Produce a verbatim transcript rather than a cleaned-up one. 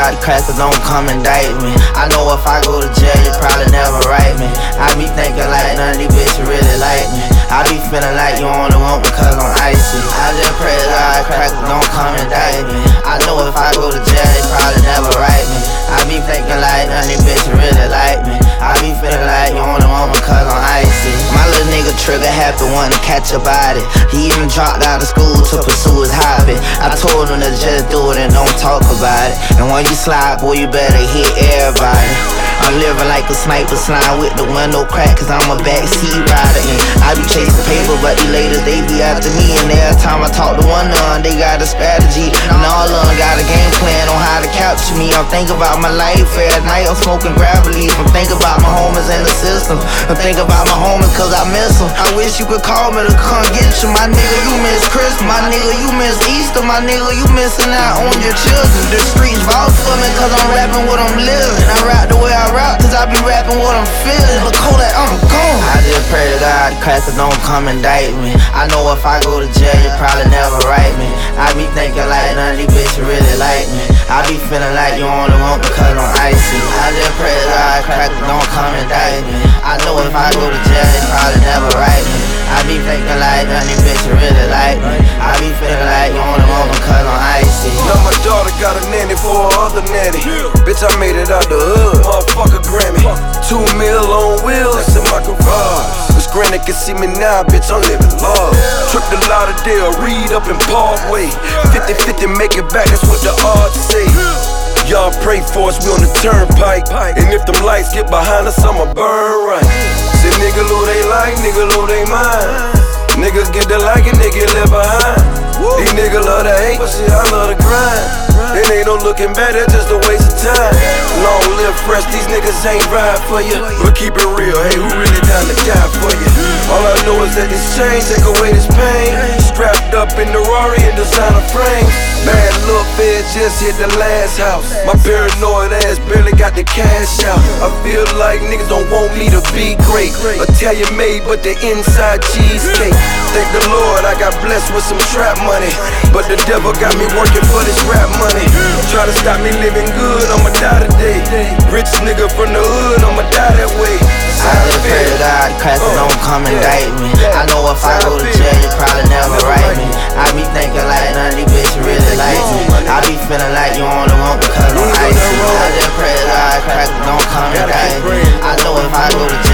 God, crackers don't come indict me. I know if I go to jail, you probably never write me. I be thinking like none of these bitches really like me. I be feeling like you only want me cause I'm icy. I just pray to God, crackers don't come indict me. I know if I go to jail, they probably never write me. I be thinking like none of these bitches really like me. I be feeling like you only want me cause I'm icy. My little nigga Trigger happy wanna catch a body. He even dropped out of school to pursue his hobby. I told him to just do it and don't talk about it. And when you slide, boy, you better hit everybody. I'm living like a sniper, slime with the window crack, cause I'm a backseat rider. And I be chasing paper, but these ladies, they be after me. And every time I talk to one of them, they got a strategy. And all of them got a game plan on how to capture me. I'm thinking about my life at night, I'm smoking gravelly. I'm thinking about my homies in the system. I'm thinking about my homies cause I miss them. I wish you could call me to come get you. My nigga, you miss Christmas. My nigga, you miss Easter. My nigga, you missing out on your children. The streets vouch for me cause I'm rapping what I'm living. I rap the way I rap cause I be rapping what I'm feeling. Look cool like I'm gone. I just pray to God, crackers don't come indict me. I know if I go to jail, you probably never write me. I be thinking like none of these bitches really like me. I be feeling like you only want me cause I'm icy. I just pray to God, crackers don't come indict me. I know if I go to jail, they probably never write me. I be thinking like none of these bitches really like me. I be feeling like you only want me cause I'm icy. Now my daughter got a nanny for her other nanny. Bitch, I made it out the hood, motherfucker Grammy. Two mil on wheels, that's in my garage. This granny can see me now, bitch, I'm living large. Tripped a lot of deal, read up in Parkway. Fifty fifty, make it back, that's what the odds say. Y'all pray for us, we on the turnpike. And if them lights get behind us, I'ma burn right. Say nigga who they like, nigga who they mind. Niggas get the like and they get left behind. These niggas love to hate, but shit, I love to grind. It ain't no looking back, that's just a waste of time. Long live fresh, these niggas ain't ride for you. But keep it real, hey, who really down to die for you? All I know is that this change take away this pain. Strapped up in the Rari and designer frame. Bad look, feds just hit the last house. My paranoid ass barely got the cash out. I feel like niggas don't want me to be great. Italian made, but the inside cheesecake. Thank the Lord I got blessed with some trap money, but the devil got me working for this rap money. Try to stop me living good, I'ma die today. Rich nigga from the hood, I'ma die that way. I just pray to God, crackers don't come indict me. I know if I go to jail, you probably never write me. I be thinking like none of these bitches really like me. I be feeling like you only want me cause I'm icy. I just pray to God, crackers don't come indict me. I know if I go to